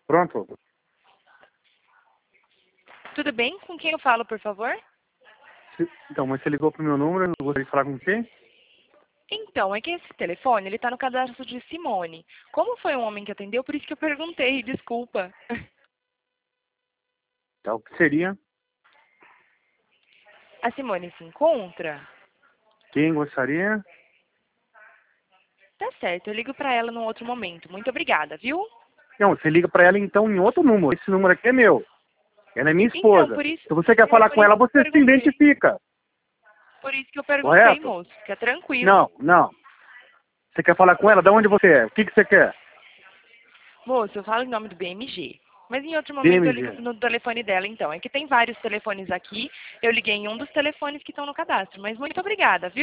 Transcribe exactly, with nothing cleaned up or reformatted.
Pronto. Tudo bem? Com quem eu falo, por favor? Se- Então, mas você ligou pro meu número, eu gostaria de falar com você? Então, é que esse telefone, ele tá no cadastro de Simone. Como foi um homem que atendeu, por isso que eu perguntei, desculpa. Tá, o que seria? A Simone se encontra? Quem gostaria? Tá certo, eu ligo pra ela num outro momento. Muito obrigada, viu? Não, você liga pra ela então em outro número. Esse número aqui é meu. Ela é minha Então, esposa. por isso, Se você quer é, falar por com isso ela, que eu você se perguntei. identifica. Por isso que eu perguntei, Correto? moço. Fica tranquilo. Não, não. Você quer falar com ela? De onde você é? O que, que você quer? Moço, eu falo em nome do B M G. Mas em outro momento eu ligo B M G. no telefone dela, então. É que tem vários telefones aqui. Eu liguei em um dos telefones que estão no cadastro. Mas muito obrigada, viu?